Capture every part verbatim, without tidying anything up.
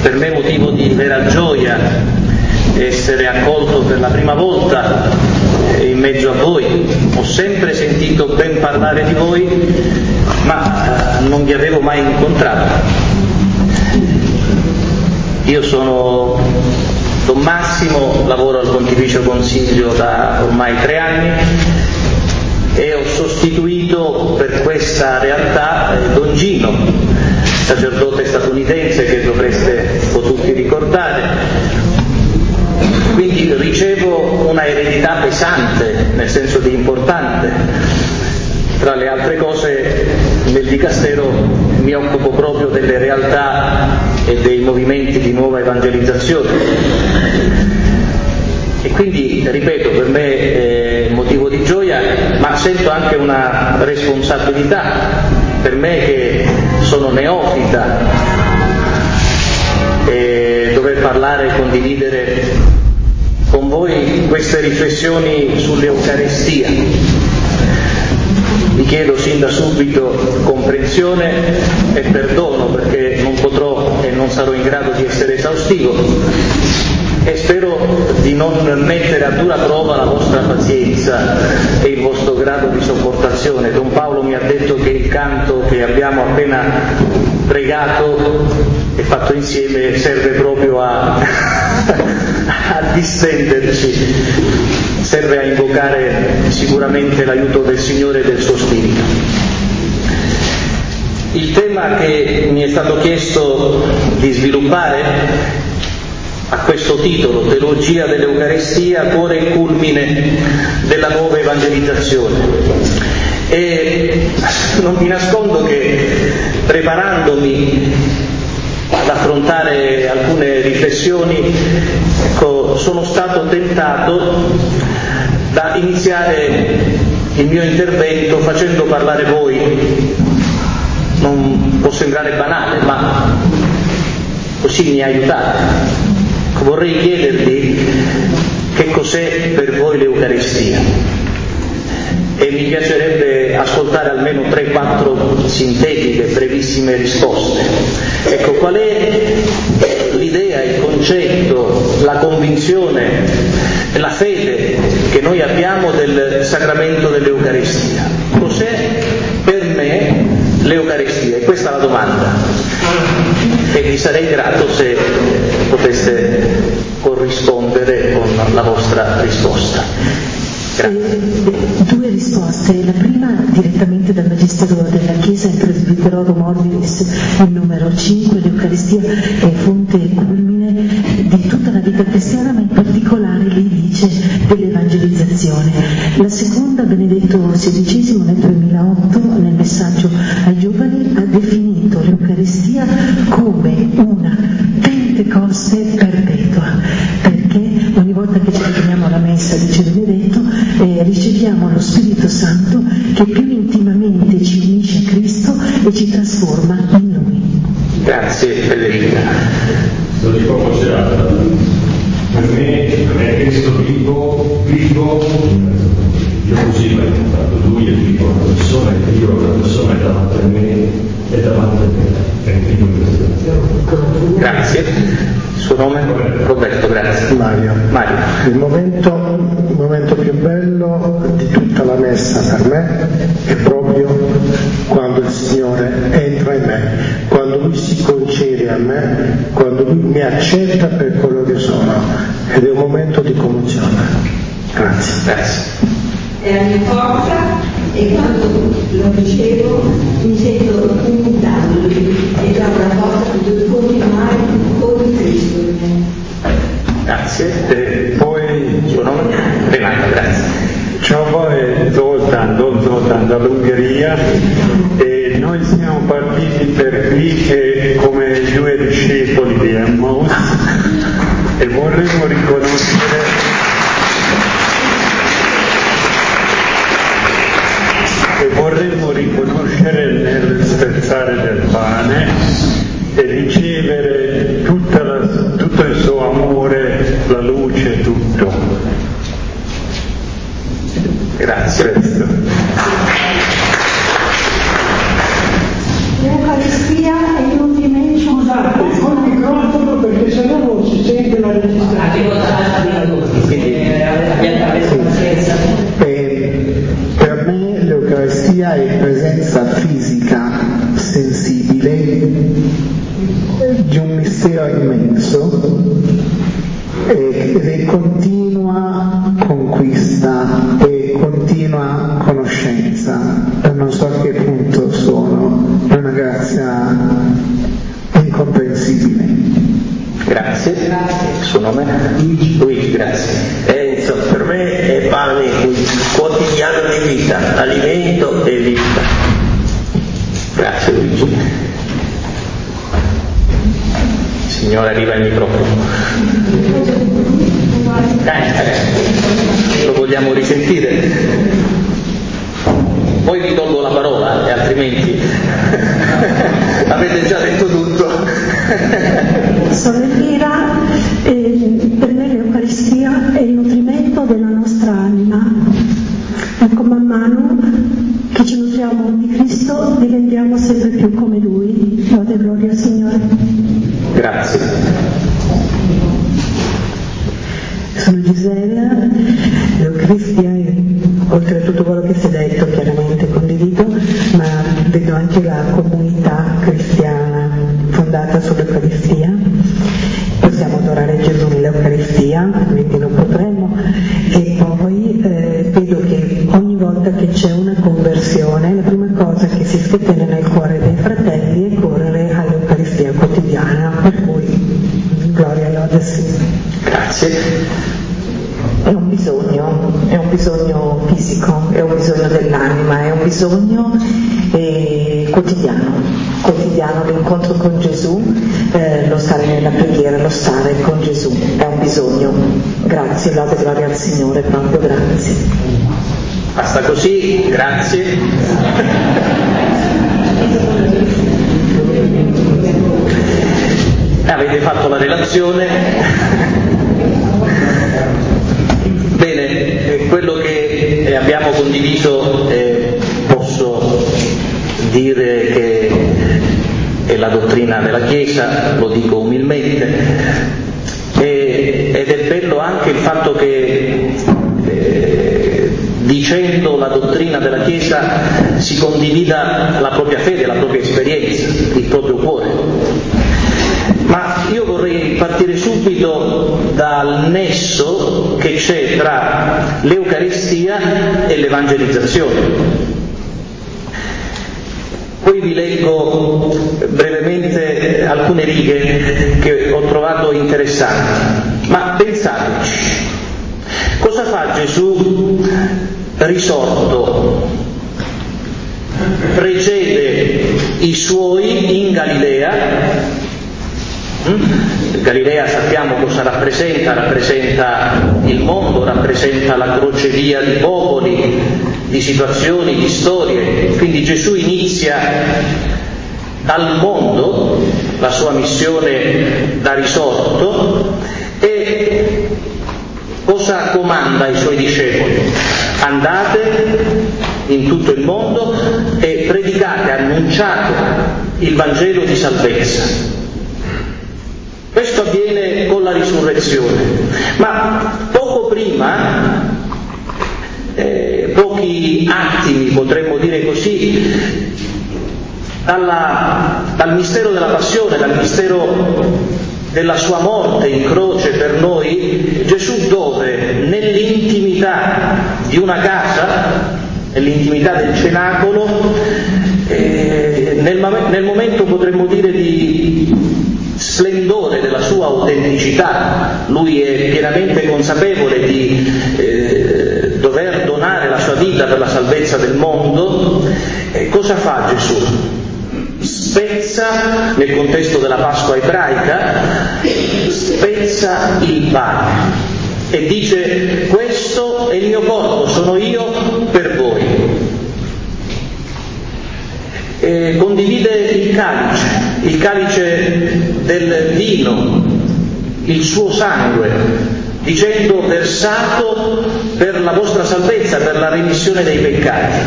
per me motivo di vera gioia essere accolto per la prima volta in mezzo a voi. Ho sempre sentito ben parlare di voi, ma non vi avevo mai incontrato. Io sono Don Massimo, lavoro al Pontificio Consiglio da ormai tre anni e ho sostituito per questa realtà Don Gino, sacerdote statunitense che dovreste un po' tutti ricordare. Quindi ricevo una eredità pesante, nel senso di importante. Tra le altre cose, nel dicastero mi occupo proprio delle realtà e dei movimenti di nuova evangelizzazione. E quindi, ripeto, per me è motivo di gioia, ma sento anche una responsabilità per me che sono neofita, e dover parlare e condividere con voi queste riflessioni sull'Eucaristia. Vi chiedo sin da subito comprensione e perdono perché non potrò e non sarò in grado di essere esaustivo e spero di non mettere a dura prova la vostra pazienza e il vostro grado di sopportazione. Don Paolo mi ha detto che il canto che abbiamo appena pregato e fatto insieme serve proprio a, a distenderci, serve a invocare sicuramente l'aiuto del Signore e del suo Spirito. Il tema che mi è stato chiesto di sviluppare a questo titolo, Teologia dell'Eucaristia, cuore e culmine della nuova evangelizzazione. E non vi nascondo che preparandomi ad affrontare alcune riflessioni, ecco, sono stato tentato da iniziare il mio intervento facendo parlare voi. Non può sembrare banale, ma così mi aiutate. Vorrei chiedervi che cos'è per voi l'Eucaristia e mi piacerebbe ascoltare almeno tre quattro sintetiche, brevissime risposte. Ecco, qual è l'idea, il concetto, la convinzione, la fede che noi abbiamo del sacramento dell'Eucaristia? Cos'è per me l'Eucaristia? E questa è la domanda. E vi sarei grato se poteste corrispondere con la vostra risposta. Grazie. Due risposte. La prima direttamente dal Magistero della Chiesa in Presbiterorum Orbilis, il numero cinque. L'Eucaristia è fonte e culmine di tutta la vita cristiana, ma in particolare lei dice dell'evangelizzazione. La seconda, Benedetto sedicesimo nel duemilaotto, nel messaggio ai giovani, ha definito l'Eucaristia come una Pentecoste perpetua, perché ogni volta che ci riuniamo alla messa, dice Benedetto, eh, riceviamo lo Spirito Santo che più intimamente ci unisce a Cristo e ci trasforma in Lui. Grazie Federica. Sono di poco serata. Per me è Cristo vivo, vivo, io così l'ho incontrato, lui è vivo, una persona è vivo, una persona è davanti a me, è davanti a me, è vivo in questa. Grazie. Il suo nome? Roberto, grazie. Mario. Mario. Il momento, il momento più bello di tutta la messa per me è proprio quando il Signore entra in me, quando Lui si concede a me, quando Lui mi accetta per quello che sono, ed è un momento di commozione. Grazie. Grazie. È la mia forza e quando lo ricevo mi sento unità con Lui e da una forza che devo continuare con Cristo in me. Grazie. E poi il suo nome? Renato, grazie. Ciao, è Zoltan, Don Zoltan dall'Ungheria, e noi siamo partiti per qui che, come i due discepoli di Emmaus, e vorremmo riconoscere e vorremmo riconoscere nel spezzare del pane e ricevere tutta la, tutto il suo amore, la luce, tutto. Grazie. L'Eucaristia è l'ultima. Scusate, col microfono di un mistero immenso e di continua conquista e continua conoscenza. Non so a che punto sono, è una grazia incomprensibile. Grazie. Il suo nome? Luigi. Luigi, grazie. Eh, insomma, per me è pane quotidiano di vita, alimento e vita. Grazie Luigi. Signora, arriva il microfono. Dai, lo vogliamo risentire. Poi vi tolgo la parola, e altrimenti avete già detto tutto. Sono Elvira e per me l'Eucaristia è il nutrimento della nostra anima. Ecco, man mano che ci nutriamo di Cristo diventiamo sempre più come Lui. Lode e gloria al Signore. Grazie. Sono Gisela, l'Eucaristia, oltre a tutto quello che si è detto, chiaramente condivido, ma vedo anche la comunità cristiana fondata sull'Eucaristia. Possiamo adorare Gesù nell'Eucaristia, quindi non potremmo, e poi eh, vedo che ogni volta che c'è una conversione, la prima cosa che si scatena nel cuore dei fratelli è correre all'Eucaristia quotidiana, per cui gloria e lode al Signore. Grazie. È un bisogno, è un bisogno fisico, è un bisogno dell'anima, è un bisogno eh, quotidiano, quotidiano l'incontro con Gesù, eh, lo stare nella preghiera, lo stare con Gesù, è un bisogno. Grazie, lode e gloria al Signore, proprio grazie. Basta così, grazie. Avete fatto la relazione. Bene, quello che abbiamo condiviso eh, posso dire che è la dottrina della Chiesa, lo dico umilmente, e, ed è bello anche il fatto che eh, dicendo la dottrina della Chiesa si condivida la propria fede, la propria esperienza, il proprio cuore. Ma io vorrei partire subito dal nesso che c'è tra l'Eucaristia e l'evangelizzazione. Poi vi leggo brevemente alcune righe che ho trovato interessanti. Ma pensateci, cosa fa Gesù risorto? Precede i suoi in Galilea. Galilea sappiamo cosa rappresenta, rappresenta il mondo, rappresenta la crocevia di popoli, di situazioni, di storie. Quindi Gesù inizia dal mondo la sua missione da risorto e cosa comanda ai suoi discepoli? Andate in tutto il mondo e predicate, annunciate il Vangelo di salvezza. Questo avviene con la risurrezione, ma poco prima, eh, pochi attimi, potremmo dire così, dalla, dal mistero della passione, dal mistero della sua morte in croce per noi, Gesù dove? Nell'intimità di una casa, nell'intimità del cenacolo, eh, nel, nel momento potremmo dire di splendore della sua autenticità, lui è pienamente consapevole di eh, dover donare la sua vita per la salvezza del mondo. E cosa fa Gesù? Spezza, nel contesto della Pasqua ebraica, spezza il pane e dice: questo è il mio corpo, sono io per voi. E condivide il calice, il calice del vino, il suo sangue, dicendo: versato per la vostra salvezza, per la remissione dei peccati.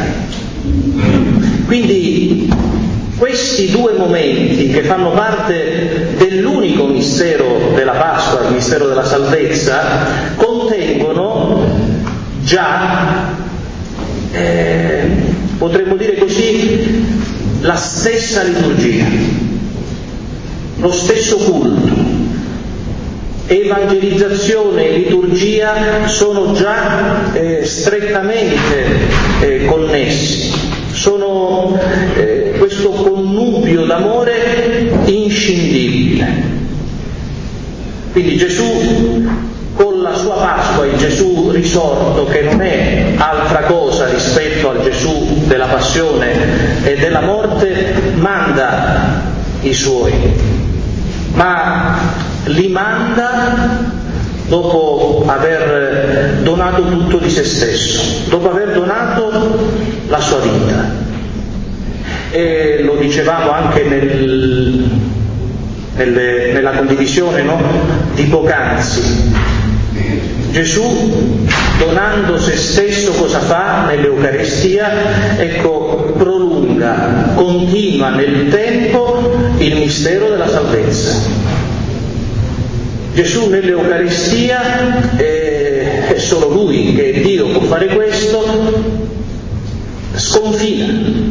Quindi questi due momenti che fanno parte dell'unico mistero della Pasqua, il mistero della salvezza, contengono già, eh, potremmo dire così, la stessa liturgia. lo stesso culto. Evangelizzazione e liturgia sono già eh, strettamente eh, connessi, sono eh, questo connubio d'amore inscindibile. Quindi Gesù, con la sua Pasqua, il Gesù risorto, che non è altra cosa rispetto al Gesù della passione e della morte, manda i suoi, ma li manda dopo aver donato tutto di se stesso, dopo aver donato la sua vita. E lo dicevamo anche nel, nelle, nella condivisione, no? di poc'anzi. Gesù, donando se stesso, cosa fa nell'Eucaristia? Ecco, prolunga, continua nel tempo il mistero della salvezza. Gesù nell'Eucaristia, eh, è solo Lui che è Dio può fare questo, sconfina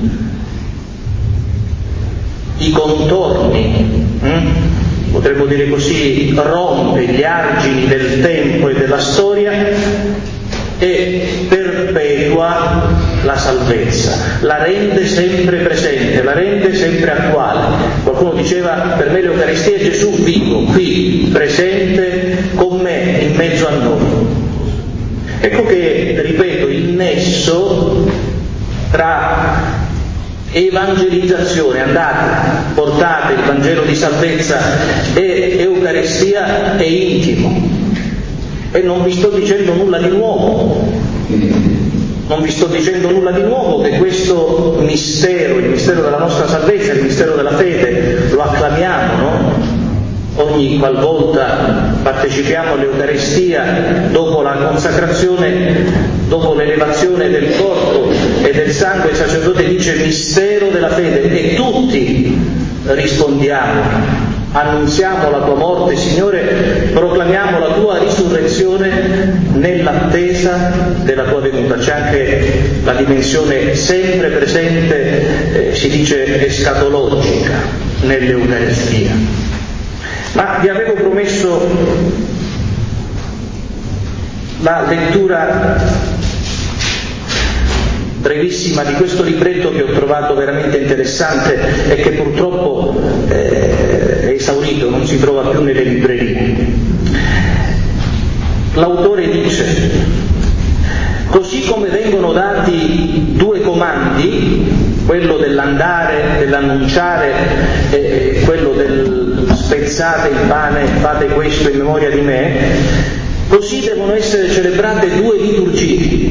i contorni, hm? potremmo dire così, rompe gli argini del tempo e della storia e perpetua la salvezza, la rende sempre presente, la rende sempre attuale. Qualcuno diceva: per me l'Eucaristia è Gesù vivo, qui, presente con me, in mezzo a noi. Ecco che, ripeto, il nesso tra evangelizzazione, andate, portate il Vangelo di salvezza, e Eucaristia è intimo. E non vi sto dicendo nulla di nuovo, non vi sto dicendo nulla di nuovo, che questo mistero, il mistero della nostra salvezza, il mistero della fede, lo acclamiamo, no? Ogni qualvolta partecipiamo all'Eucaristia, dopo la consacrazione, dopo l'elevazione del corpo e del sangue, il sacerdote dice mistero della fede, e tutti rispondiamo: annunziamo la tua morte, Signore, proclamiamo la tua risurrezione nell'attesa della tua venuta. C'è anche la dimensione sempre presente, eh, si dice escatologica, nell'Eucaristia. Ma vi avevo promesso la lettura brevissima di questo libretto che ho trovato veramente interessante e che purtroppo eh, è esaurito, non si trova più nelle librerie. L'autore dice: così come vengono dati due comandi, quello dell'andare, dell'annunciare, e quello del spezzate il pane, fate questo in memoria di me, così devono essere celebrate due liturgie.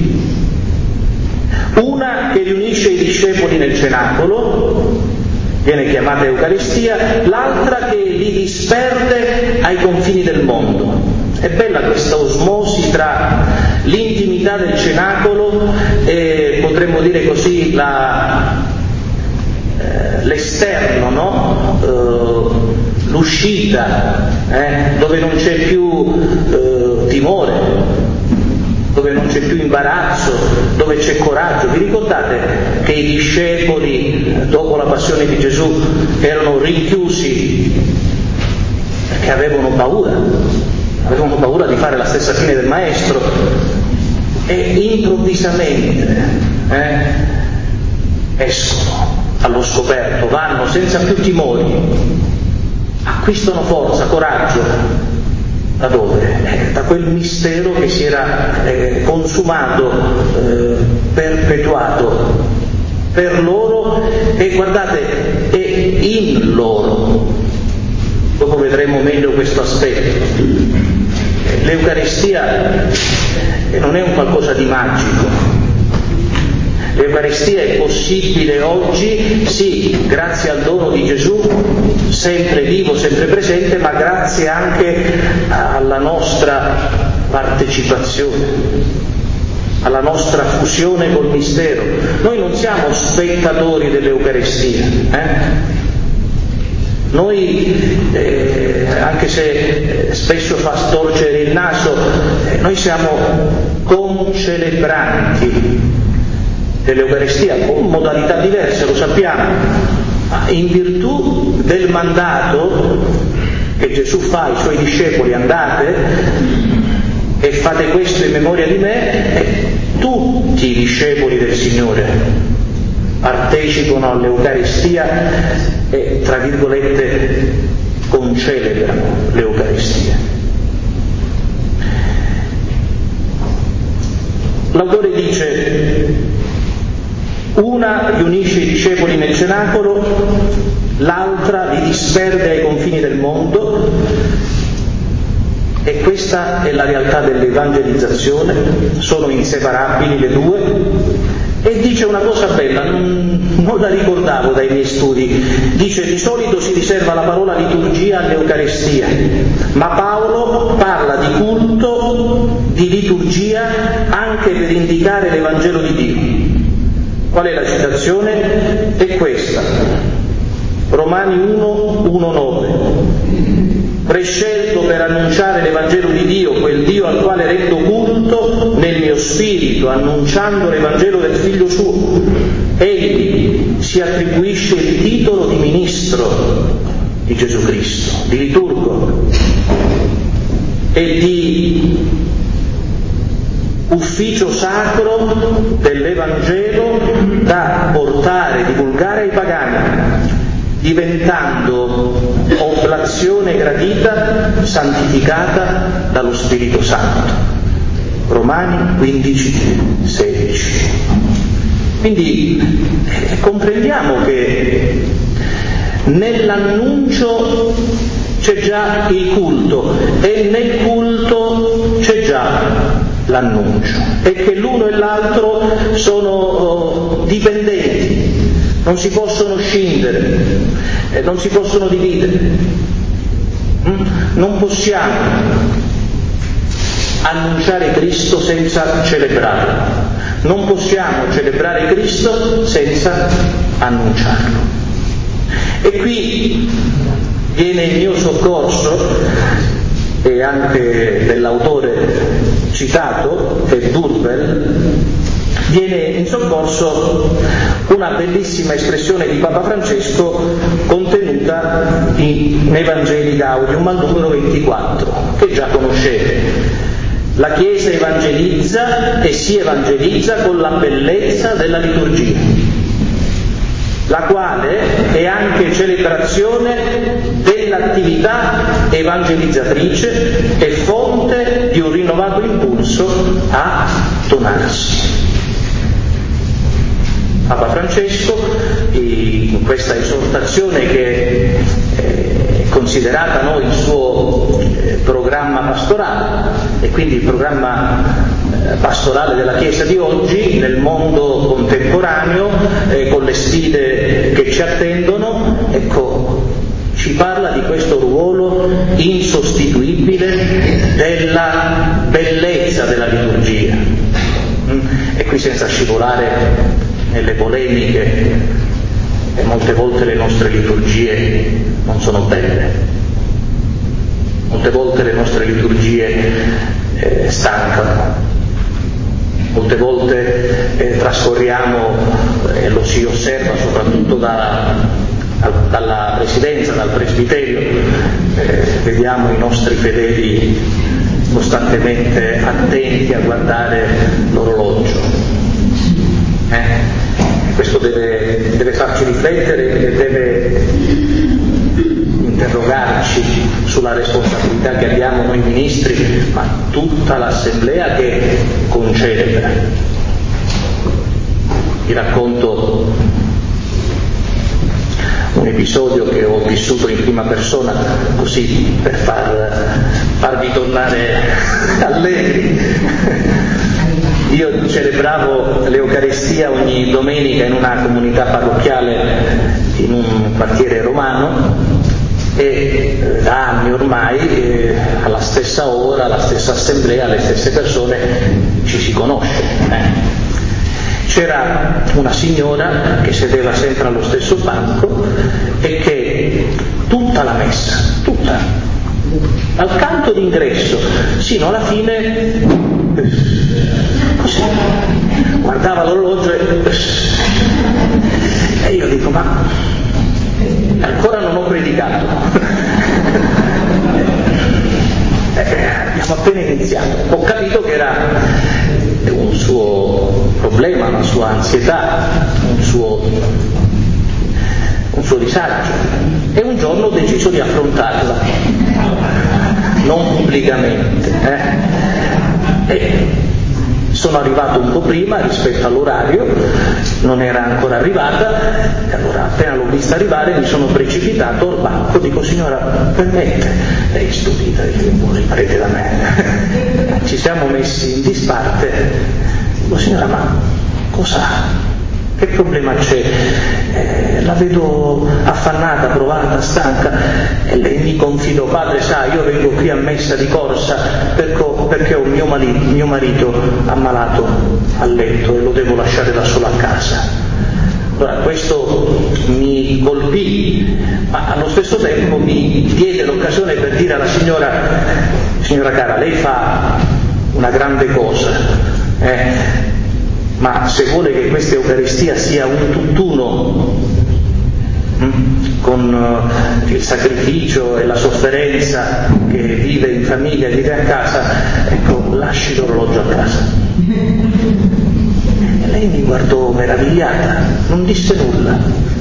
Una che riunisce i discepoli nel cenacolo, viene chiamata Eucaristia, l'altra che li disperde ai confini del mondo. È bella questa osmosi tra l'intimità del cenacolo e, potremmo dire così, la, eh, l'esterno, no? Eh, l'uscita, eh? dove non c'è più eh, timore, dove non c'è più imbarazzo, dove c'è coraggio. Vi ricordate che i discepoli, dopo la passione di Gesù, erano rinchiusi perché avevano paura, avevano paura di fare la stessa fine del Maestro, e improvvisamente eh, escono allo scoperto, vanno senza più timori, acquistano forza, coraggio. Da dove? Eh, da quel mistero che si era eh, consumato, eh, perpetuato per loro, e guardate, è in loro. Dopo vedremo meglio questo aspetto. L'Eucaristia non è un qualcosa di magico. L'Eucaristia è possibile oggi, sì, grazie al dono di Gesù, sempre vivo, sempre presente, ma grazie anche alla nostra partecipazione, alla nostra fusione col mistero. Noi non siamo spettatori dell'Eucaristia, eh? Noi, eh, anche se spesso fa storcere il naso, eh, noi siamo concelebranti dell'Eucaristia, con modalità diverse, lo sappiamo, in virtù del mandato che Gesù fa ai suoi discepoli: andate e fate questo in memoria di me, e tutti i discepoli del Signore partecipano all'Eucaristia e, tra virgolette, concelebrano l'Eucaristia. L'autore dice: una riunisce i discepoli nel cenacolo, l'altra li disperde ai confini del mondo, e questa è la realtà dell'evangelizzazione, sono inseparabili le due. E dice una cosa bella, non, non la ricordavo dai miei studi, dice: di solito si riserva la parola liturgia all'Eucaristia, ma Paolo parla di culto, di liturgia anche per indicare l'Evangelo di Dio. Qual è la citazione? È questa: Romani uno, uno nove. Prescelto per annunciare l'Evangelo di Dio, quel Dio al quale rendo culto nel mio spirito, annunciando l'Evangelo del Figlio suo. Egli si attribuisce il titolo di ministro di Gesù Cristo, di liturgo e di ufficio sacro dell'Evangelo da portare, divulgare ai pagani, diventando oblazione gradita, santificata dallo Spirito Santo. Romani quindici, sedici. Quindi eh, comprendiamo che nell'annuncio c'è già il culto e nel culto c'è già l'annuncio, e che l'uno e l'altro sono oh, dipendenti, non si possono scindere, eh, non si possono dividere. Mm? Non possiamo annunciare Cristo senza celebrarlo, non possiamo celebrare Cristo senza annunciarlo. E qui viene in mio soccorso, e anche dell'autore citato, che è Durbel, viene in soccorso una bellissima espressione di Papa Francesco contenuta in Evangelii Gaudium al numero ventiquattro, che già conoscete. La Chiesa evangelizza e si evangelizza con la bellezza della liturgia, la quale è anche celebrazione dell'attività evangelizzatrice e fonte di un rinnovato impulso a donarsi. Papa Francesco, in questa esortazione che è considerata noi il suo programma pastorale, e quindi il programma pastorale della Chiesa di oggi nel mondo contemporaneo, eh, con le sfide che ci attendono, ecco, ci parla di questo ruolo insostituibile della bellezza della liturgia. E qui, senza scivolare nelle polemiche, e molte volte le nostre liturgie non sono belle, molte volte le nostre liturgie eh, stancano, molte volte eh, trascorriamo, e eh, lo si osserva soprattutto da, da, dalla presidenza, dal presbiterio, eh, vediamo i nostri fedeli costantemente attenti a guardare l'orologio. Eh? Questo deve, deve farci riflettere e deve interrogarci sulla responsabilità che abbiamo noi ministri, ma tutta l'assemblea che concelebra. Vi racconto un episodio che ho vissuto in prima persona, così per far, farvi tornare allegri. Io celebravo l'Eucaristia ogni domenica in una comunità parrocchiale in un quartiere romano, e da anni ormai eh, alla stessa ora, alla stessa assemblea, le stesse persone ci si conosce. Eh. C'era una signora che sedeva sempre allo stesso banco e che tutta la messa, tutta, al canto d'ingresso sino alla fine, così, guardava l'orologio e, e io dico: ma Ancora non ho predicato. Abbiamo appena iniziato. Ho capito che era un suo problema, una sua ansietà, un suo, un suo disagio. E un giorno ho deciso di affrontarla, non pubblicamente. Eh? E sono arrivato un po' prima rispetto all'orario, non era ancora arrivata, e allora appena l'ho vista arrivare mi sono precipitato al banco, dico: signora, permette? Lei stupita, dice: vuole il prete da me. Ci siamo messi in disparte, dico: signora, ma cosa? Che problema c'è? Eh, la vedo affannata, provata, stanca. E lei mi confidò: padre, sa, io vengo qui a messa di corsa perché, perché ho mio marito, mio marito ammalato a letto e lo devo lasciare da solo a casa. Allora, questo mi colpì, ma allo stesso tempo mi diede l'occasione per dire alla signora: signora cara, lei fa una grande cosa, eh? Ma se vuole che questa Eucaristia sia un tutt'uno mh, con uh, il sacrificio e la sofferenza che vive in famiglia, vive a casa, ecco, lasci l'orologio a casa. E lei mi guardò meravigliata, non disse nulla.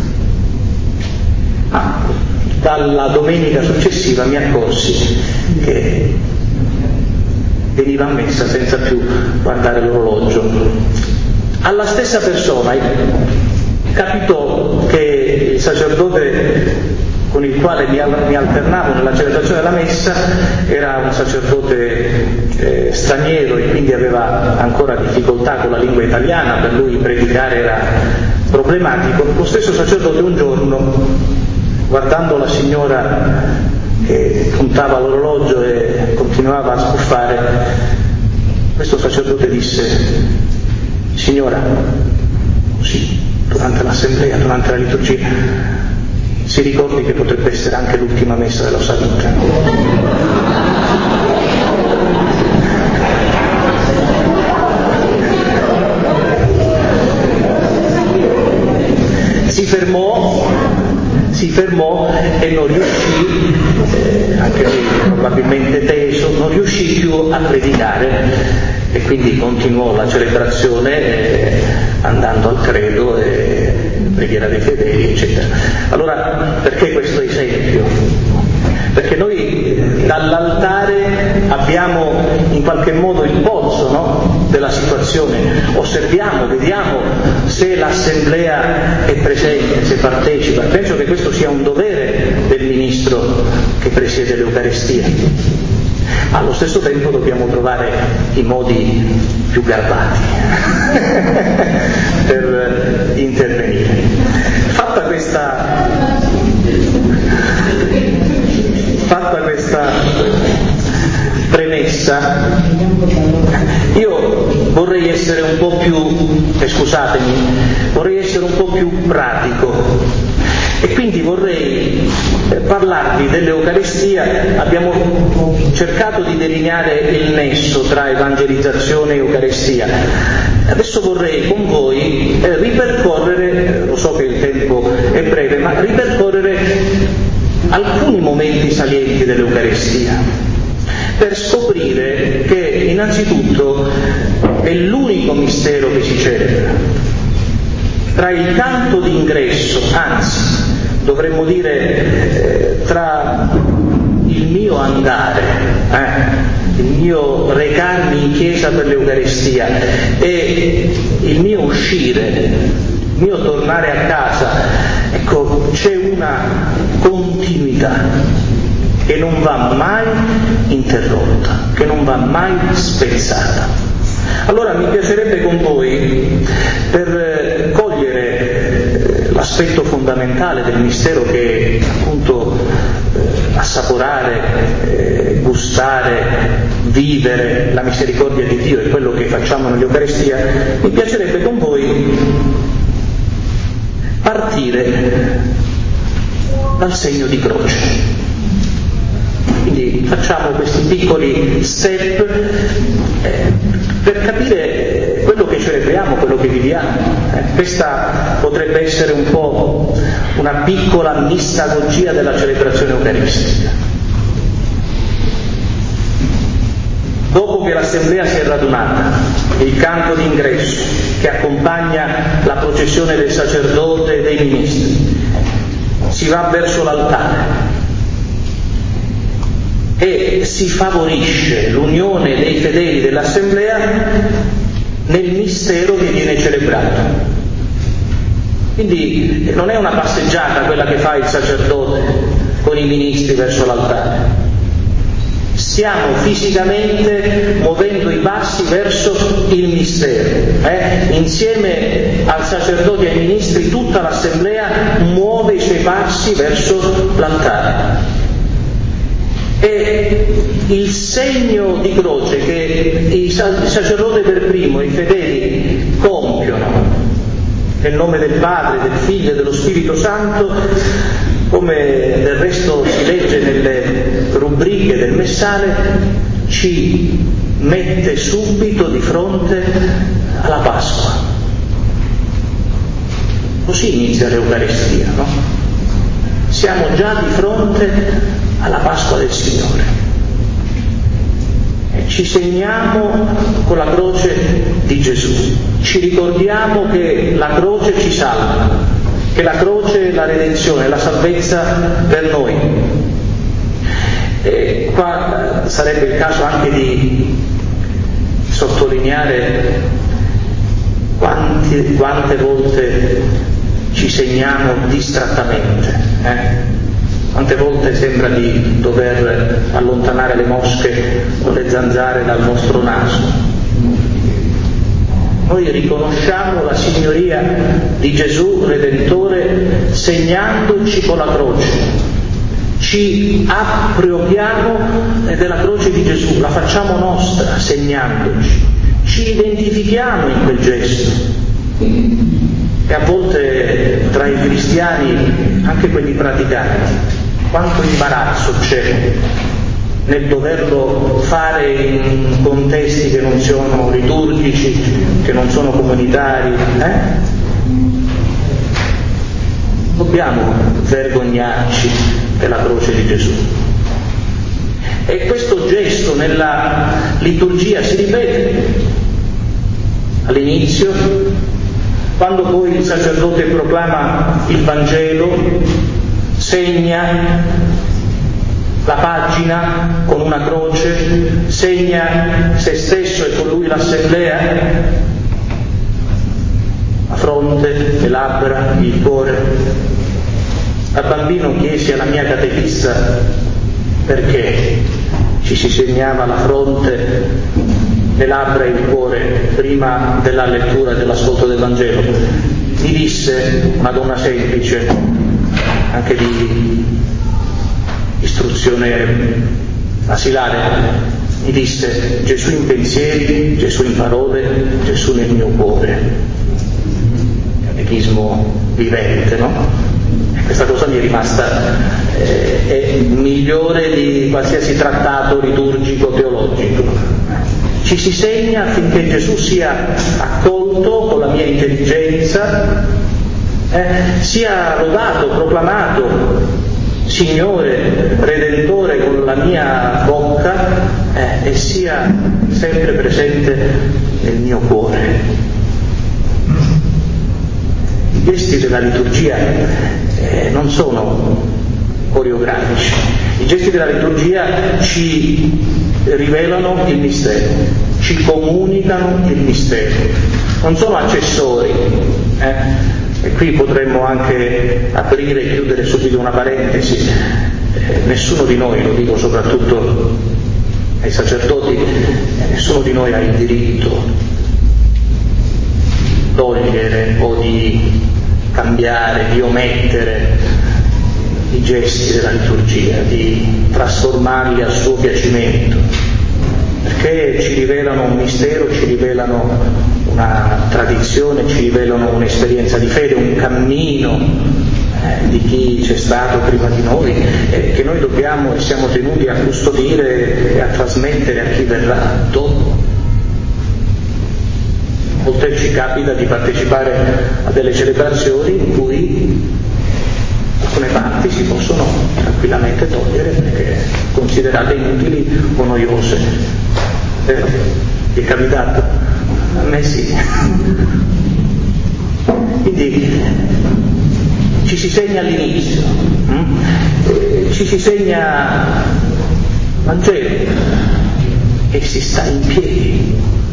Ma dalla domenica successiva mi accorsi che veniva a messa senza più guardare l'orologio. Alla stessa persona capitò che il sacerdote con il quale mi alternavo nella celebrazione della messa era un sacerdote eh, straniero e quindi aveva ancora difficoltà con la lingua italiana, per lui predicare era problematico. Lo stesso sacerdote un giorno, guardando la signora che puntava l'orologio e continuava a sbuffare, questo sacerdote disse: signora, così, durante l'assemblea, durante la liturgia, si ricordi che potrebbe essere anche l'ultima messa della sua vita. Si fermò, si fermò e non riuscì, eh, anche lui probabilmente teso, non riuscì più a predicare. E quindi continuò la celebrazione eh, andando al credo e preghiera dei fedeli, eccetera. Allora, perché questo esempio? Perché noi dall'altare abbiamo in qualche modo il polso, no? Della situazione, osserviamo, vediamo se l'assemblea è presente, se partecipa. Penso che questo sia un dovere del ministro che presiede l'Eucaristia. Allo stesso tempo dobbiamo trovare i modi più garbati per intervenire. Fatta questa, fatta questa premessa, io vorrei essere un po' più, eh, scusatemi, vorrei essere un po' più pratico. E quindi vorrei parlarvi dell'Eucaristia. Abbiamo cercato di delineare il nesso tra evangelizzazione e Eucaristia. Adesso vorrei con voi ripercorrere, lo so che il tempo è breve, ma ripercorrere alcuni momenti salienti dell'Eucaristia, per scoprire che innanzitutto è l'unico mistero che si celebra. Tra il canto d'ingresso, anzi, dovremmo dire eh, tra il mio andare, eh, il mio recarmi in chiesa per l'Eucaristia e il mio uscire, il mio tornare a casa, ecco, c'è una continuità che non va mai interrotta, che non va mai spezzata. Allora mi piacerebbe con voi, per cogliere l'aspetto fondamentale del mistero che è appunto eh, assaporare, eh, gustare, vivere la misericordia di Dio e quello che facciamo nell'Eucaristia, mi piacerebbe con voi partire dal segno di croce. Quindi facciamo questi piccoli step eh, per capire quello che celebriamo, quello che viviamo. Eh, questa potrebbe essere un po' una piccola missagogia della celebrazione eucaristica. Dopo che l'assemblea si è radunata, il canto d'ingresso che accompagna la processione del sacerdote e dei ministri, si va verso l'altare e si favorisce l'unione dei fedeli dell'assemblea nel mistero che viene celebrato. Quindi non è una passeggiata quella che fa il sacerdote con i ministri verso l'altare. Stiamo fisicamente muovendo i passi verso il mistero. Eh? Insieme al sacerdote e ai ministri tutta l'assemblea muove i suoi passi verso l'altare. E il segno di croce che il sacerdote per primo e i fedeli compiono nel nome del Padre, del Figlio e dello Spirito Santo, come del resto si legge nelle rubriche del Messale, ci mette subito di fronte alla Pasqua. Così inizia l'Eucaristia, no? Siamo già di fronte alla Pasqua del Signore. E ci segniamo con la croce di Gesù, ci ricordiamo che la croce ci salva, che la croce è la redenzione, la salvezza per noi. E qua sarebbe il caso anche di sottolineare quanti, quante volte ci segniamo distrattamente. Eh? Quante volte sembra di dover allontanare le mosche o le zanzare dal nostro naso. Noi riconosciamo la signoria di Gesù Redentore segnandoci con la croce, ci appropriamo della croce di Gesù, la facciamo nostra segnandoci, ci identifichiamo in quel gesto. E a volte tra i cristiani, anche quelli praticanti, quanto imbarazzo c'è nel doverlo fare in contesti che non sono liturgici, che non sono comunitari. Eh? Dobbiamo vergognarci della croce di Gesù. E questo gesto nella liturgia si ripete all'inizio, quando poi il sacerdote proclama il Vangelo, segna la pagina con una croce, segna se stesso e con lui l'assemblea, la fronte, le labbra, il cuore. Da bambino chiesi alla mia catechista perché ci si segnava la fronte, le labbra e il cuore prima della lettura e dell'ascolto del Vangelo. Mi disse una donna semplice, anche di istruzione asilare, mi disse: Gesù in pensieri, Gesù in parole, Gesù nel mio cuore. Catechismo vivente, no? E questa cosa mi è rimasta eh, è migliore di qualsiasi trattato liturgico teologico. Ci si segna affinché Gesù sia accolto con la mia intelligenza, Eh, sia lodato, proclamato Signore, Redentore con la mia bocca eh, e sia sempre presente nel mio cuore. I gesti della liturgia eh, non sono coreografici, i gesti della liturgia ci rivelano il mistero, ci comunicano il mistero, non sono accessori. Eh? E qui potremmo anche aprire e chiudere subito una parentesi. Eh, nessuno di noi, lo dico soprattutto ai sacerdoti, eh, nessuno di noi ha il diritto di togliere o di cambiare, di omettere i gesti della liturgia, di trasformarli a suo piacimento, perché ci rivelano un mistero, ci rivelano una tradizione, ci rivelano un'esperienza di fede, un cammino eh, di chi c'è stato prima di noi e che noi dobbiamo e siamo tenuti a custodire e a trasmettere a chi verrà dopo. Molteplici capita di partecipare a delle celebrazioni in cui alcune parti si possono tranquillamente togliere perché considerate inutili o noiose. Vero? Vi è capitato? A me sì. Quindi ci si segna all'inizio, hm? ci si segna Vangelo e si sta in piedi.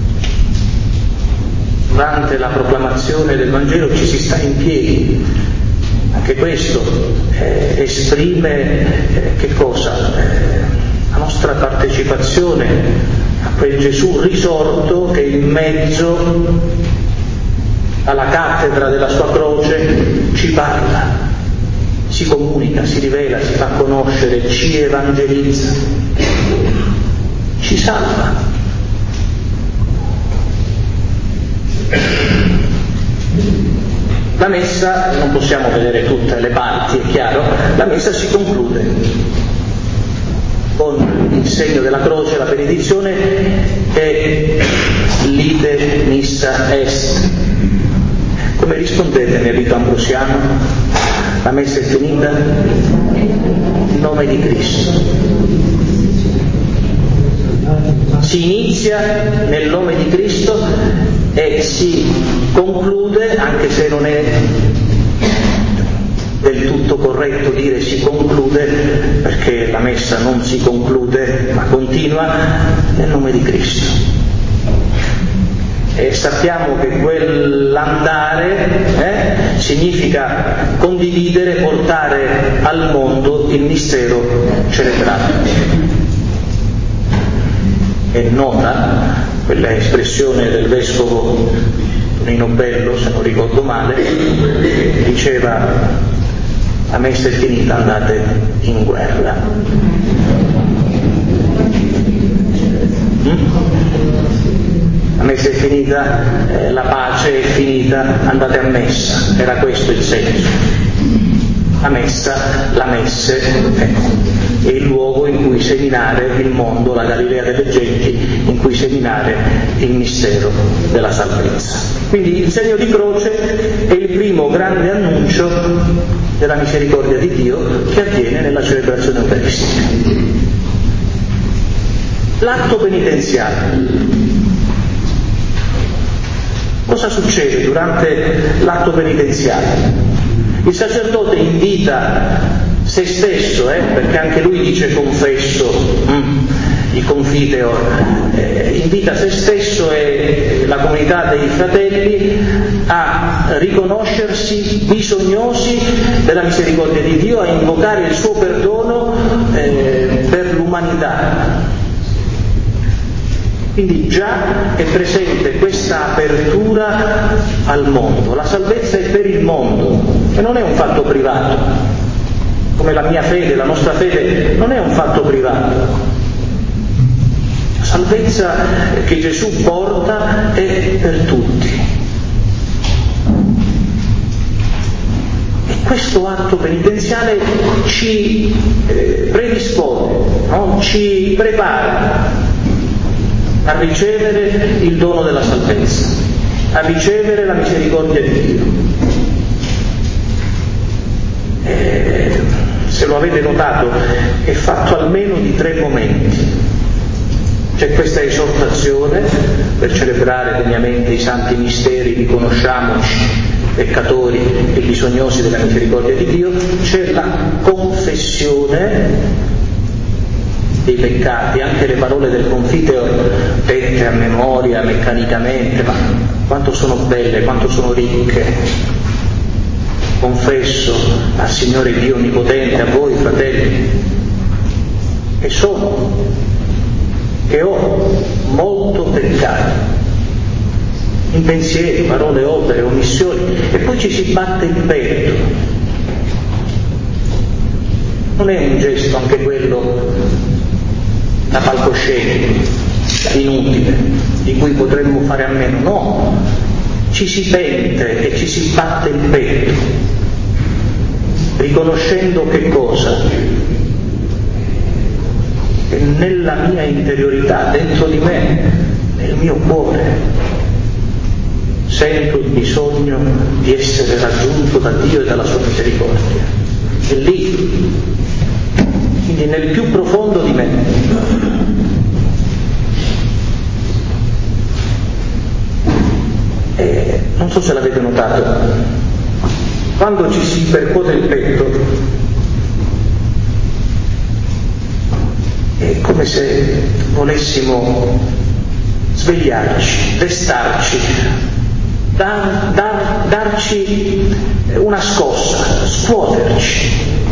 Durante la proclamazione del Vangelo ci si sta in piedi. Anche questo eh, esprime eh, che cosa? Eh, la nostra partecipazione a quel Gesù risorto che in mezzo alla cattedra della sua croce ci parla, si comunica, si rivela, si fa conoscere, ci evangelizza, ci salva. La messa, non possiamo vedere tutte le parti, è chiaro, la messa si conclude con il segno della croce, la benedizione e lite missa est. Come rispondete nel rito ambrosiano? La messa è finita? In nome di Cristo. Si inizia nel nome di Cristo e si conclude, anche se non è del tutto corretto dire si conclude, perché la messa non si conclude ma continua, nel nome di Cristo. E sappiamo che quell'andare eh, significa condividere, portare al mondo il mistero celebrato. È nota quella espressione del vescovo Tonino Bello, se non ricordo male, che diceva: la messa è finita, andate in guerra. Mm? La messa è finita, eh, la pace è finita, andate a messa. Era questo il senso. La messa, la messe, eh, è il luogo in cui seminare il mondo, la Galilea delle genti, in cui seminare il mistero della salvezza. Quindi il segno di croce è il primo grande annuncio della misericordia di Dio che avviene nella celebrazione eucaristica. L'atto penitenziale. Cosa succede durante l'atto penitenziale? Il sacerdote invita se stesso, eh, perché anche lui dice confesso, mm, il confiteor, eh, invita se stesso e la comunità dei fratelli a riconoscersi bisognosi della misericordia di Dio, a invocare il suo perdono eh, per l'umanità. Quindi già è presente questa apertura al mondo. La salvezza è per il mondo e non è un fatto privato, come la mia fede, la nostra fede non è un fatto privato. La salvezza che Gesù porta è per tutti. E questo atto penitenziale ci eh, predispone, no? Ci prepara a ricevere il dono della salvezza, a ricevere la misericordia di Dio. E, se lo avete notato, è fatto almeno di tre momenti. C'è questa esortazione per celebrare degnamente i santi misteri, riconosciamoci peccatori e bisognosi della misericordia di Dio. C'è la confessione dei peccati, anche le parole del confiteor dette a memoria, meccanicamente, ma quanto sono belle, quanto sono ricche. Confesso al Signore Dio Onnipotente, a voi fratelli, che sono, che ho molto peccato, in pensieri, parole, opere, omissioni, e poi ci si batte il petto. Non è un gesto anche quello da palcoscenico, inutile, di cui potremmo fare a meno, no, ci si pente e ci si batte il petto, riconoscendo che cosa? Che nella mia interiorità, dentro di me, nel mio cuore, sento il bisogno di essere raggiunto da Dio e dalla sua misericordia. È lì, quindi nel più profondo di me. E non so se l'avete notato, quando ci si percuote il petto è come se volessimo svegliarci, destarci, dar, dar, darci una scossa, scuoterci.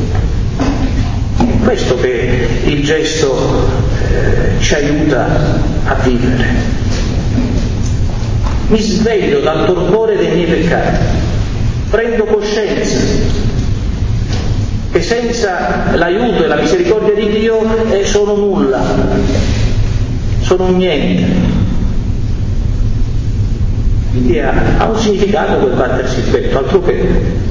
È questo che il gesto eh, ci aiuta a vivere. Mi sveglio dal torpore dei miei peccati, prendo coscienza che senza l'aiuto e la misericordia di Dio eh, sono nulla, sono un niente. Quindi ha, ha un significato quel battersi il petto, altro che.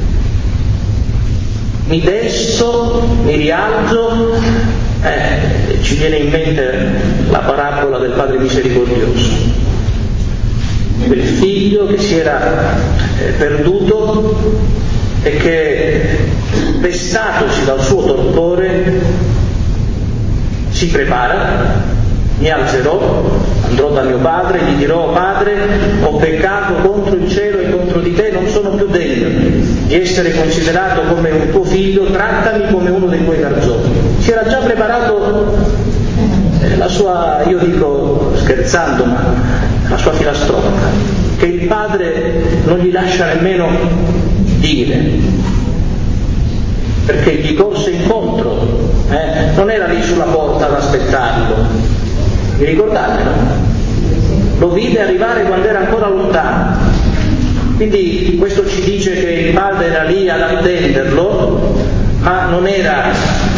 Mi desto, mi rialzo, eh, ci viene in mente la parabola del Padre misericordioso. Quel figlio che si era eh, perduto e che, destatosi dal suo torpore, si prepara: mi alzerò, andrò da mio padre, gli dirò: Padre, ho peccato contro il cielo e contro di te, non sono più degno di essere considerato come un tuo figlio, trattami come uno dei tuoi garzoni. Si era già preparato eh, la sua, io dico scherzando, ma la sua filastrocca, che il padre non gli lascia nemmeno dire, perché gli corse incontro, eh? Non era lì sulla porta ad aspettarlo. Vi ricordate, no? Lo vide arrivare quando era ancora lontano. Quindi questo ci dice che il padre era lì ad attenderlo, ma non era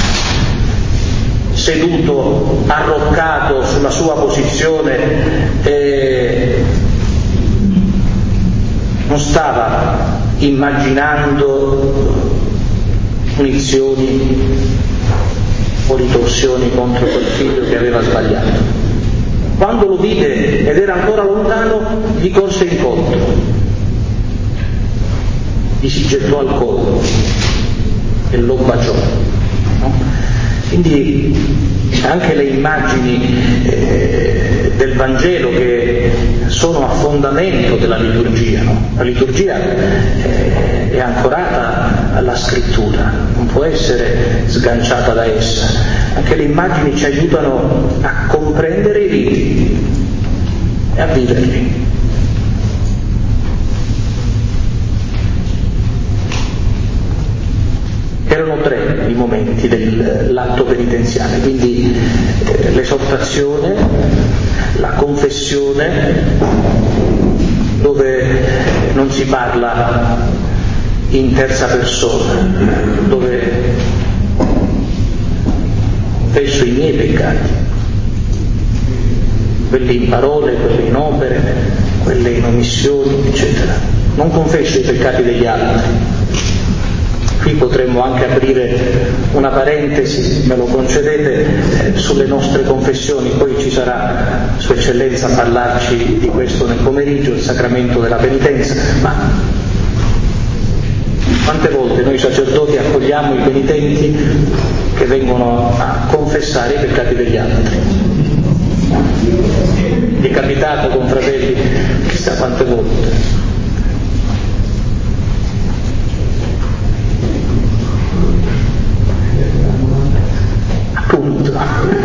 seduto, arroccato sulla sua posizione, e non stava immaginando punizioni o ritorsioni contro quel figlio che aveva sbagliato. Quando lo vide ed era ancora lontano, gli corse incontro, gli si gettò al collo e lo baciò. No? Quindi anche le immagini eh, del Vangelo, che sono a fondamento della liturgia, no? La liturgia eh, è ancorata alla scrittura, non può essere sganciata da essa. Anche le immagini ci aiutano a comprendere i riti e a viverli. Erano tre i momenti dell'atto penitenziale, quindi eh, l'esortazione, la confessione, dove non si parla in terza persona, dove confesso i miei peccati, quelli in parole, quelli in opere, quelle in omissioni, eccetera. Non confesso i peccati degli altri. Qui potremmo anche aprire una parentesi, me lo concedete, eh, sulle nostre confessioni. Poi ci sarà Sua Eccellenza a parlarci di questo nel pomeriggio, il sacramento della penitenza. Ma quante volte noi sacerdoti accogliamo i penitenti che vengono a confessare i peccati degli altri? Vi è capitato, confratelli, chissà quante volte. Appunto.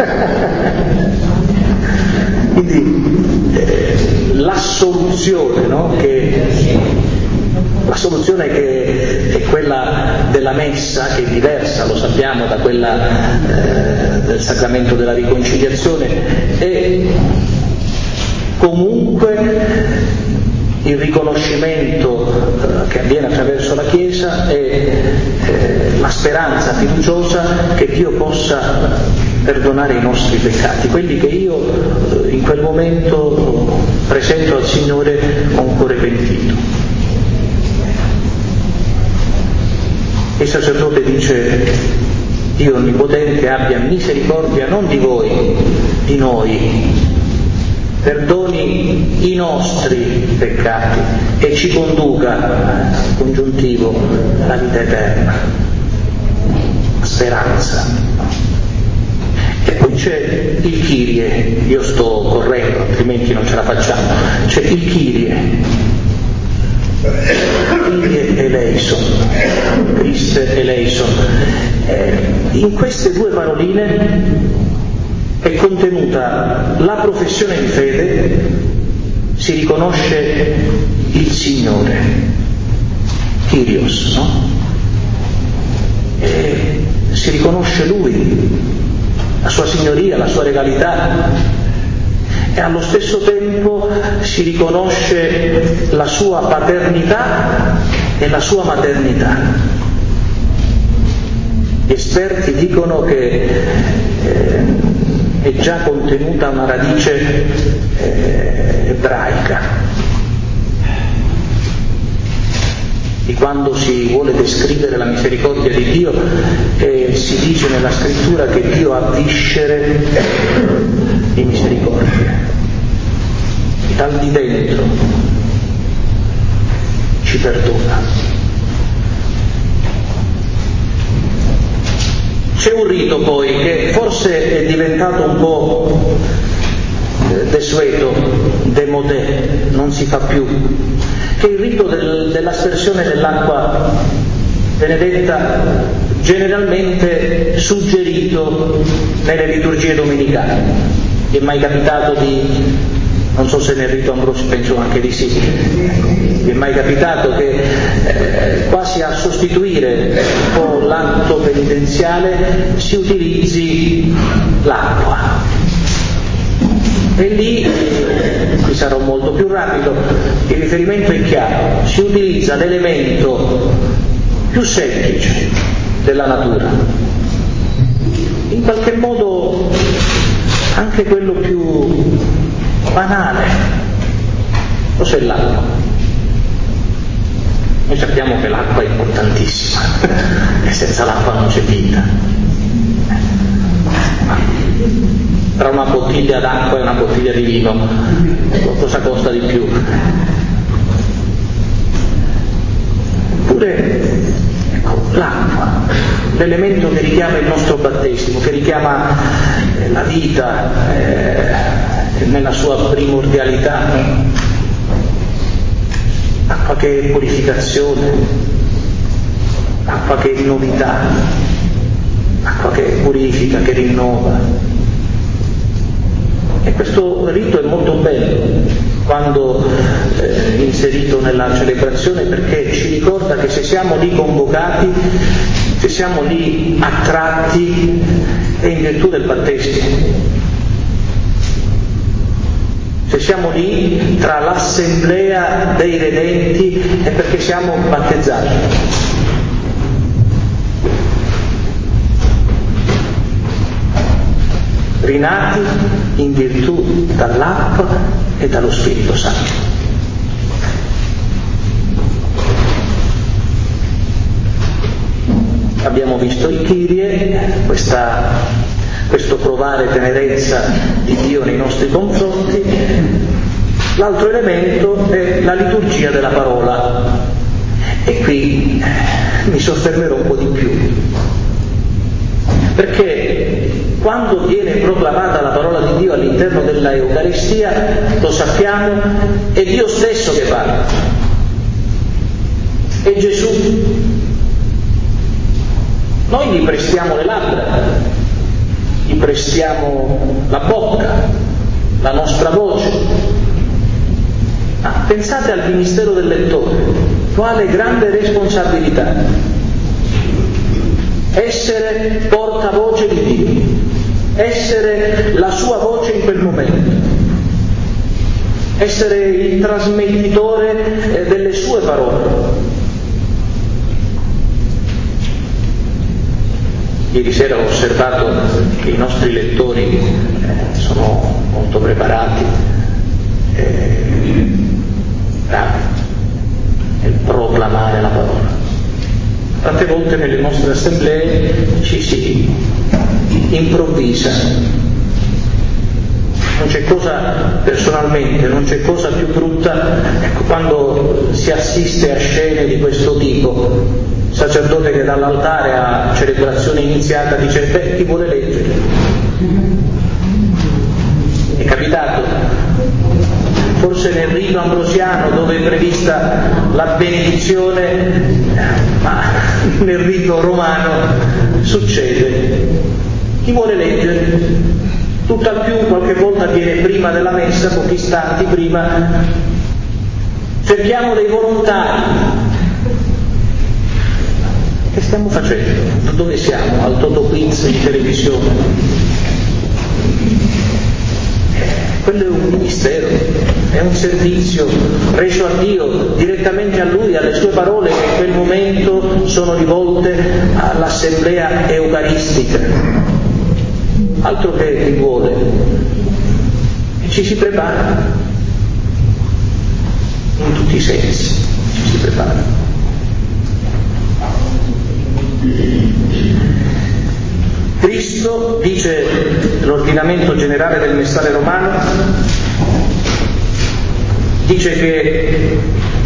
Quindi eh, l'assoluzione, no? Che la soluzione che è quella della messa, che è diversa, lo sappiamo, da quella eh, del sacramento della riconciliazione, è comunque il riconoscimento eh, che avviene attraverso la Chiesa, e eh, la speranza fiduciosa che Dio possa perdonare i nostri peccati, quelli che io eh, in quel momento presento al Signore con cuore pentito. E il sacerdote dice: Dio Onnipotente abbia misericordia non di voi, di noi, perdoni i nostri peccati e ci conduca, congiuntivo, alla vita eterna, speranza. E poi c'è il Kyrie, io sto correndo altrimenti non ce la facciamo, c'è il Kyrie, Kyrie eleison, Christe eleison. Eh, in queste due paroline è contenuta la professione di fede, si riconosce il Signore, Kyrios, no? E si riconosce Lui, la sua signoria, la sua regalità, e allo stesso tempo si riconosce la sua paternità e la sua maternità. Gli esperti dicono che eh, è già contenuta una radice eh, ebraica. Di quando si vuole descrivere la misericordia di Dio, eh, si dice nella scrittura che Dio ha viscere di misericordia, dal di dentro ci perdona. C'è un rito poi che forse è diventato un po' desueto, démodé, non si fa più, che è il rito del, dell'aspersione dell'acqua benedetta, generalmente suggerito nelle liturgie domenicali. Vi è mai capitato di, non so se nel rito ambrosio, penso anche di sì, vi è mai capitato che eh, quasi a sostituire un po' l'atto penitenziale si utilizzi l'acqua? E lì, qui sarò molto più rapido, il riferimento è chiaro, si utilizza l'elemento più semplice della natura, in qualche modo anche quello più banale. Cos'è l'acqua? Noi sappiamo che l'acqua è importantissima e senza l'acqua non c'è vita. Tra una bottiglia d'acqua e una bottiglia di vino, cosa costa di più? Eppure, ecco, l'acqua, l'elemento che richiama il nostro battesimo, che richiama eh, la vita eh, nella sua primordialità, acqua che è purificazione, acqua che è novità, acqua che purifica, che rinnova. E questo rito è molto bello quando eh, inserito nella celebrazione, perché ci ricorda che se siamo lì convocati, se siamo lì attratti, è in virtù del battesimo. Se siamo lì tra l'assemblea dei redenti è perché siamo battezzati. Rinati in virtù dall'acqua e dallo Spirito Santo. Abbiamo visto il Kyrie, questa, questo provare tenerezza di Dio nei nostri confronti. L'altro elemento è la liturgia della parola, e qui mi soffermerò un po' di più, perché quando viene proclamata la parola di Dio all'interno della Eucaristia, lo sappiamo, è Dio stesso che parla, è Gesù. Noi gli prestiamo le labbra, gli prestiamo la bocca, la nostra voce. Ma pensate al ministero del lettore, quale grande responsabilità essere portavoce di Dio, essere la sua voce in quel momento, essere il trasmettitore delle sue parole. Ieri sera ho osservato che i nostri lettori sono molto preparati, eh, bravi nel proclamare la parola. Tante volte nelle nostre assemblee ci si improvvisa, Non c'è cosa, personalmente, non c'è cosa più brutta, ecco, quando si assiste a scene di questo tipo. Il sacerdote che dall'altare a celebrazione iniziata dice: beh, chi vuole leggere? È capitato? Forse nel rito ambrosiano, dove è prevista la benedizione, ma nel rito romano succede. Chi vuole leggere? Tutt'al più qualche volta viene prima della messa, pochi istanti prima. Cerchiamo dei volontari. Che stiamo facendo? Dove siamo? Al Toto Quiz in televisione? Quello è un ministero, è un servizio reso a Dio, direttamente a Lui, alle sue parole che in quel momento sono rivolte all'assemblea eucaristica. Altro che chi vuole. E ci si prepara. In tutti i sensi ci si prepara. Cristo, dice l'ordinamento generale del Messale romano, dice che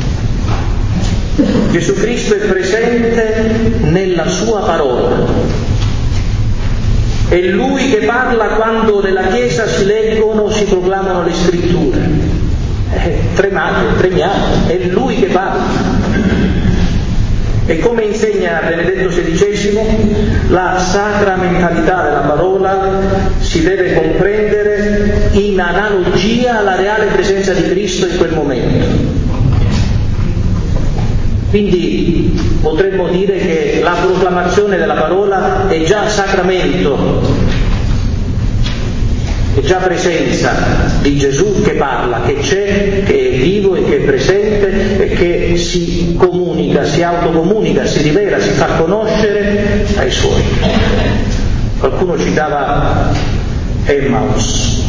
Gesù Cristo è presente nella sua parola. È Lui che parla quando nella Chiesa si leggono, si proclamano le scritture. Eh, tremate, tremiamo, è Lui che parla. E come insegna Benedetto sedicesimo, la sacramentalità della parola si deve comprendere in analogia alla reale presenza di Cristo in quel momento. Quindi potremmo dire che la proclamazione della parola è già sacramento, è già presenza di Gesù che parla, che c'è, che è vivo e che è presente e che si comunica, si autocomunica, si rivela, si fa conoscere ai suoi. Qualcuno citava Emmaus,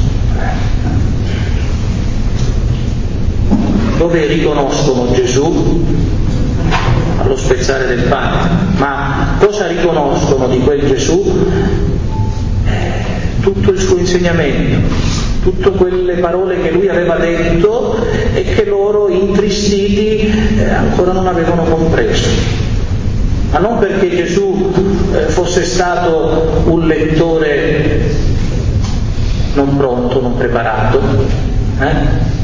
dove riconoscono Gesù? Allo spezzare del pane. Ma cosa riconoscono di quel Gesù? Tutto il suo insegnamento, tutte quelle parole che lui aveva detto e che loro, intristiti, eh, ancora non avevano compreso. Ma non perché Gesù eh, fosse stato un lettore non pronto, non preparato, eh?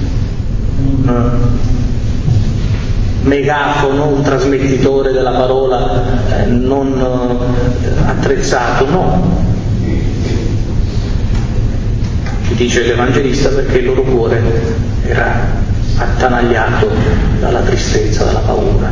un megafono, un trasmettitore della parola eh, non eh, attrezzato, no. Ci dice l'Evangelista perché il loro cuore era attanagliato dalla tristezza, dalla paura.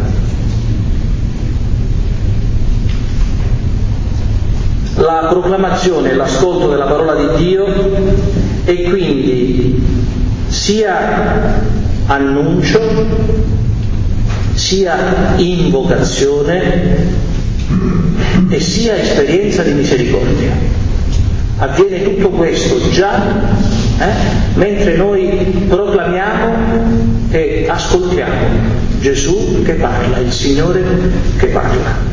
La proclamazione e l'ascolto della parola di Dio è quindi sia annuncio, sia invocazione e sia esperienza di misericordia. Avviene tutto questo già eh, mentre noi proclamiamo e ascoltiamo Gesù che parla, il Signore che parla.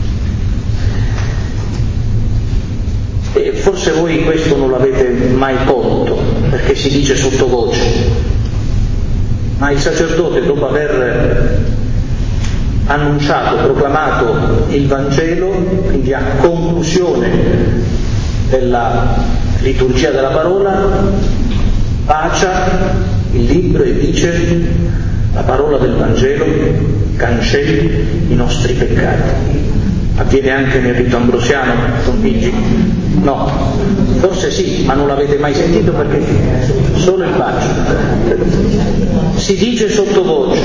E forse voi questo non l'avete mai colto, perché si dice sottovoce, ma il sacerdote, dopo aver annunciato, proclamato il Vangelo, quindi a conclusione della liturgia della parola, bacia il libro e dice: la parola del Vangelo cancelli i nostri peccati. Avviene anche nel rito ambrosiano, Don Luigi? No, forse sì, ma non l'avete mai sentito perché solo il bacio. Si dice sottovoce,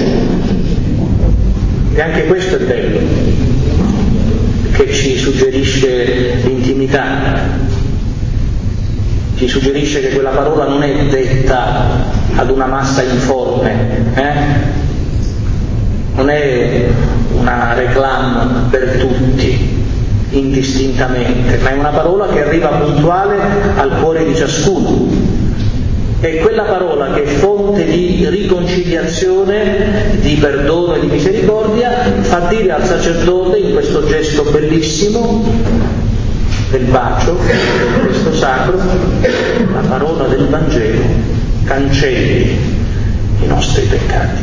e anche questo è bello, che ci suggerisce l'intimità, ci suggerisce che quella parola non è detta ad una massa informe, eh? Non è una reclame per tutti, indistintamente, ma è una parola che arriva puntuale al cuore di ciascuno. È quella parola che è fonte di riconciliazione, di perdono e di misericordia, fa dire al sacerdote, in questo gesto bellissimo, del bacio, del testo sacro, la parola del Vangelo cancelli i nostri peccati.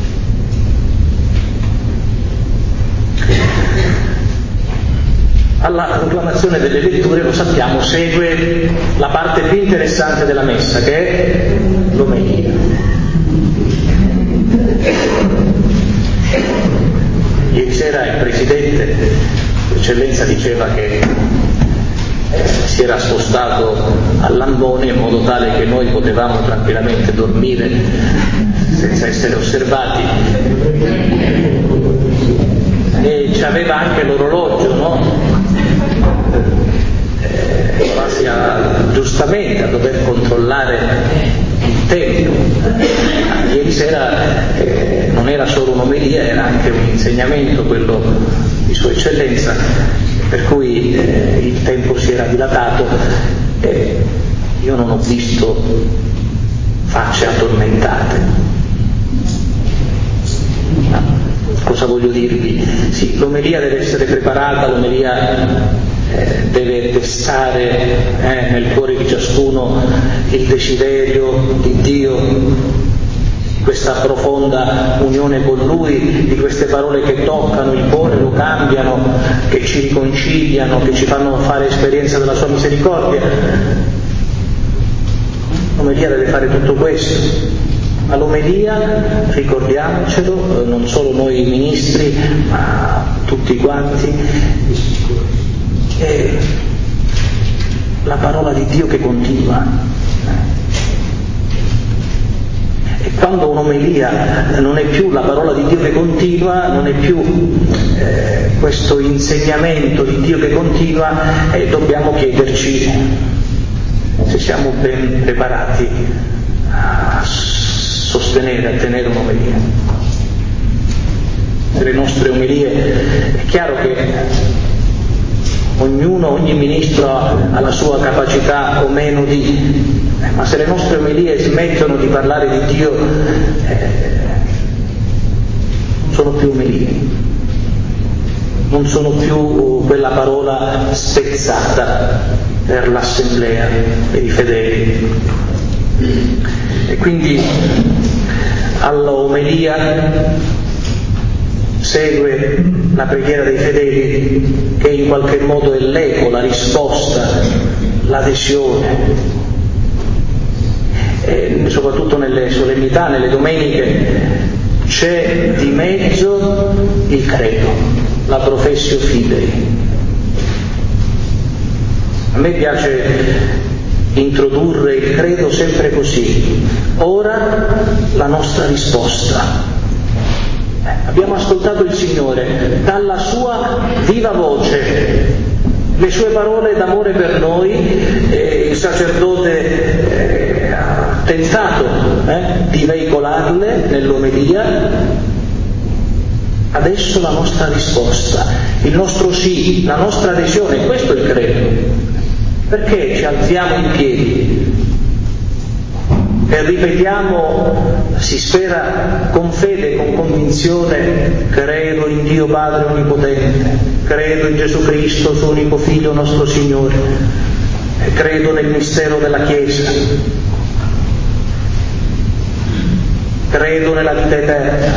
Alla proclamazione delle letture, lo sappiamo, segue la parte più interessante della messa, che è l'omelia. Ieri sera il Presidente, Eccellenza, diceva che si era spostato a Lambone in modo tale che noi potevamo tranquillamente dormire senza essere osservati, e c'aveva anche l'orologio, no? Eh, quasi a, giustamente a dover controllare il tempo. Ieri sera eh, non era solo un'omelia, era anche un insegnamento, quello di Sua Eccellenza, per cui eh, il tempo si era dilatato e io non ho visto facce addormentate. No. Cosa voglio dirvi? Sì, l'omelia deve essere preparata, l'omelia eh, deve destare eh, nel cuore di ciascuno il desiderio di Dio, questa profonda unione con Lui, di queste parole che toccano il cuore, lo cambiano, che ci riconciliano, che ci fanno fare esperienza della Sua misericordia. L'omelia deve fare tutto questo. Ma l'omelia, ricordiamocelo, non solo noi ministri, ma tutti quanti, è la parola di Dio che continua. E quando un'omelia non è più la parola di Dio che continua, non è più eh, questo insegnamento di Dio che continua, eh, dobbiamo chiederci se siamo ben preparati a sostenere, a tenere un'omelia. Se le nostre omelie, è chiaro che ognuno, ogni ministro ha la sua capacità o meno di, eh, ma se le nostre omelie smettono di parlare di Dio, eh, non sono più omelie, non sono più quella parola spezzata per l'assemblea, per i fedeli. E quindi all'omelia segue la preghiera dei fedeli, che in qualche modo è l'eco, la risposta, l'adesione. E soprattutto nelle solennità, nelle domeniche, c'è di mezzo il credo, la professio fidei. A me piace introdurre il credo sempre così: ora la nostra risposta. Eh, abbiamo ascoltato il Signore dalla sua viva voce, le sue parole d'amore per noi, eh, il sacerdote eh, ha tentato eh, di veicolarle nell'omelia. Adesso la nostra risposta, il nostro sì, la nostra adesione, questo è il credo. Perché ci alziamo in piedi e ripetiamo, si spera con fede, con convinzione: credo in Dio Padre Onnipotente, credo in Gesù Cristo, suo unico Figlio, nostro Signore, e credo nel mistero della Chiesa, credo nella vita eterna,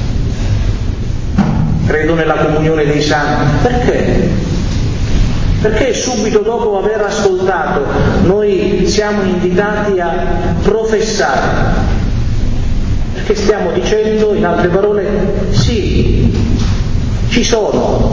credo nella comunione dei santi. Perché? Perché subito dopo aver ascoltato noi siamo invitati a professare, perché stiamo dicendo, in altre parole, sì, ci sono,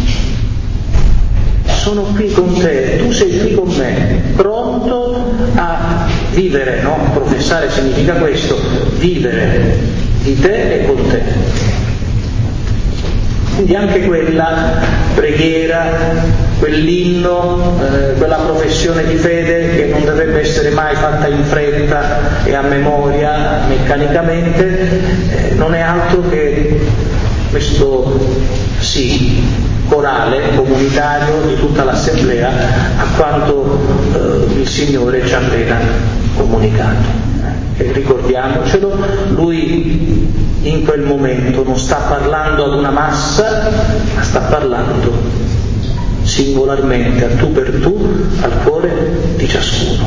sono qui con te, tu sei qui con me, pronto a vivere, no? Professare significa questo, vivere di te e con te. Quindi anche quella preghiera, quell'inno, eh, quella professione di fede che non dovrebbe essere mai fatta in fretta e a memoria, meccanicamente, eh, non è altro che questo sì corale, comunitario di tutta l'assemblea a quanto eh, il Signore ci ha appena comunicato. E ricordiamocelo, Lui in quel momento non sta parlando ad una massa, ma sta parlando singolarmente, a tu per tu, al cuore di ciascuno.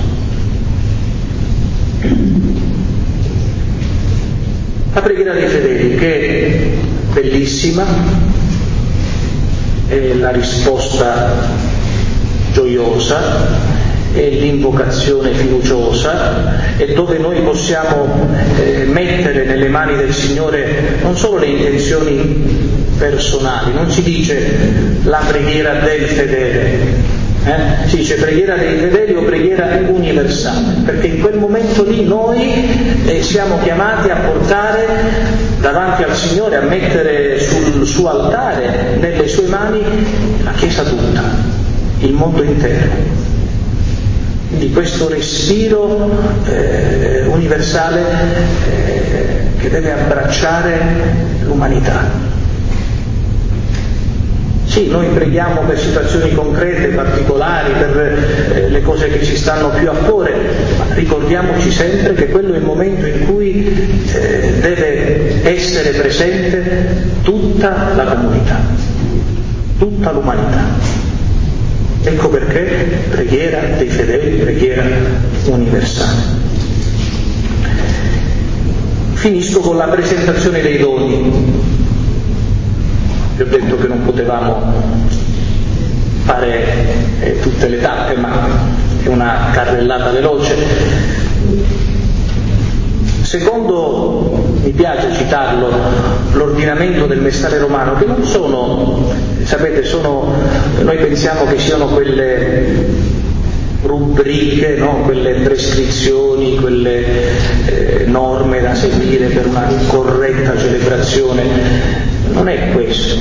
La preghiera dei fedeli, che è bellissima, è la risposta gioiosa, è l'invocazione fiduciosa, è dove noi possiamo eh, mettere nelle mani del Signore non solo le intenzioni personali, non si dice la preghiera del fedele, eh? si dice preghiera dei fedeli o preghiera universale, perché in quel momento lì noi eh, siamo chiamati a portare davanti al Signore, a mettere sul suo altare, nelle sue mani, la Chiesa tutta, il mondo intero. Quindi questo respiro eh, universale eh, che deve abbracciare l'umanità. Sì, noi preghiamo per situazioni concrete, particolari, per eh, le cose che ci stanno più a cuore, ma ricordiamoci sempre che quello è il momento in cui eh, deve essere presente tutta la comunità, tutta l'umanità. Ecco perché preghiera dei fedeli, preghiera universale. Finisco con la presentazione dei doni. Vi ho detto che non potevamo fare eh, tutte le tappe, ma è una carrellata veloce. Secondo, mi piace citarlo, l'ordinamento del Messale romano, che non sono, sapete, sono, noi pensiamo che siano quelle rubriche, no? Quelle prescrizioni, quelle eh, norme da seguire per una corretta celebrazione. Non è questo.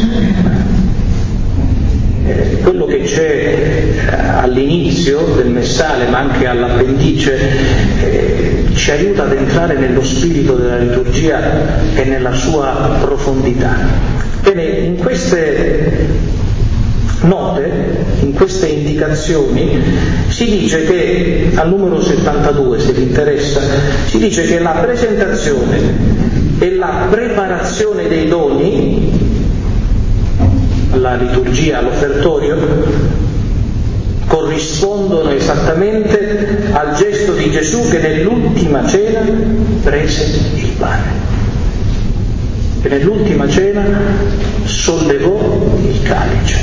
Eh, quello che c'è all'inizio del Messale, ma anche all'appendice, eh, ci aiuta ad entrare nello spirito della liturgia e nella sua profondità. Bene, in queste note, in queste indicazioni, si dice che, al numero settantadue, se vi interessa, si dice che la presentazione e la preparazione dei doni, alla liturgia, all'offertorio, corrispondono esattamente al gesto di Gesù che nell'ultima cena prese il pane, che nell'ultima cena sollevò il calice.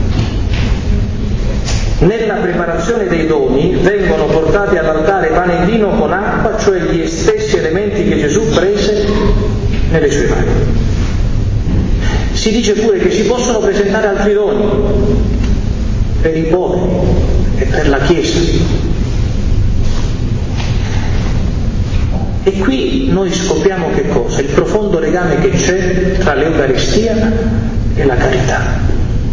Nella preparazione dei doni vengono portati all'altare pane e vino con acqua, cioè gli stessi elementi che Gesù prese nelle sue mani. Si dice pure che si possono presentare altri doni per i poveri e per la Chiesa. E qui noi scopriamo che cosa? Il profondo legame che c'è tra l'Eucaristia e la carità.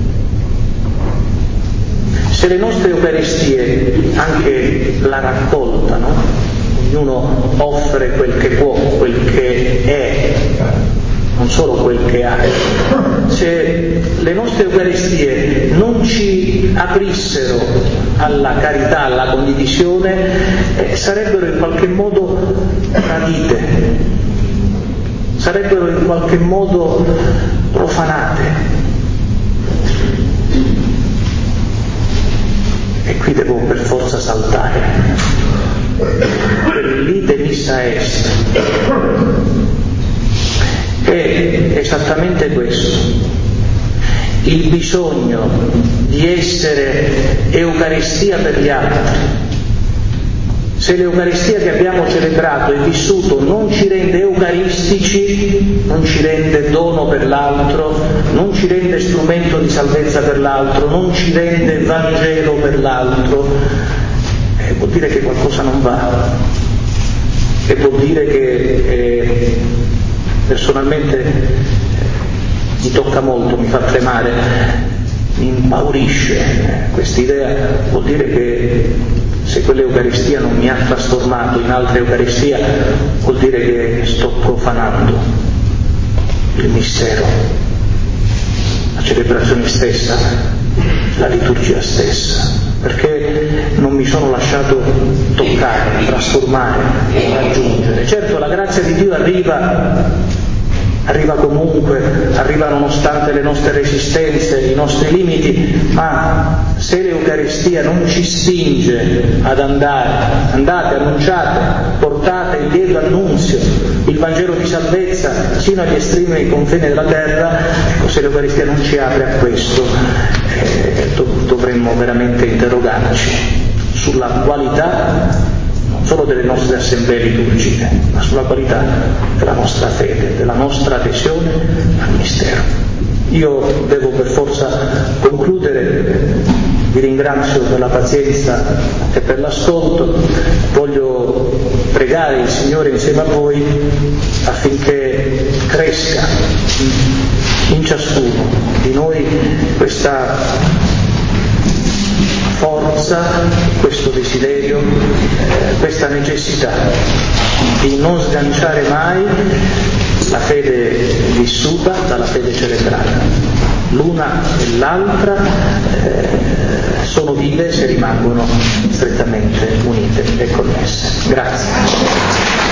Se le nostre Eucaristie, anche la raccolta, no? Ognuno offre quel che può, quel che è, non solo quel che ha. Se le nostre Eucaristie non ci aprissero alla carità, alla condivisione, eh, sarebbero in qualche modo tradite, sarebbero in qualche modo profanate. E qui devo per forza saltare. L'ite missa est è esattamente questo, il bisogno di essere Eucaristia per gli altri. Se l'Eucaristia che abbiamo celebrato e vissuto non ci rende eucaristici, non ci rende dono per l'altro, non ci rende strumento di salvezza per l'altro, non ci rende Vangelo per l'altro, eh, vuol dire che qualcosa non va, e vuol dire che eh, personalmente eh, mi tocca molto, mi fa tremare, mi impaurisce eh, quest'idea. Vuol dire che se quell'Eucaristia non mi ha trasformato in altra Eucaristia, vuol dire che sto profanando il mistero, la celebrazione stessa, la liturgia stessa, perché non mi sono lasciato toccare, trasformare, raggiungere. Certo, la grazia di Dio arriva arriva comunque, arriva nonostante le nostre resistenze, i nostri limiti, ma se l'Eucaristia non ci spinge ad andare, andate, annunciate, portate il lieto annunzio, il Vangelo di salvezza sino agli estremi confini della terra, ecco, se l'Eucaristia non ci apre a questo, eh, dovremmo veramente interrogarci sulla qualità non solo delle nostre assemblee liturgiche, ma sulla qualità della nostra fede, della nostra adesione al mistero. Io devo per forza concludere, vi ringrazio per la pazienza e per l'ascolto, voglio pregare il Signore insieme a voi affinché cresca in ciascuno di noi questa forza, questo desiderio, eh, questa necessità di non sganciare mai la fede vissuta dalla fede celebrata. L'una e l'altra eh, sono vive se rimangono strettamente unite e connesse. Grazie.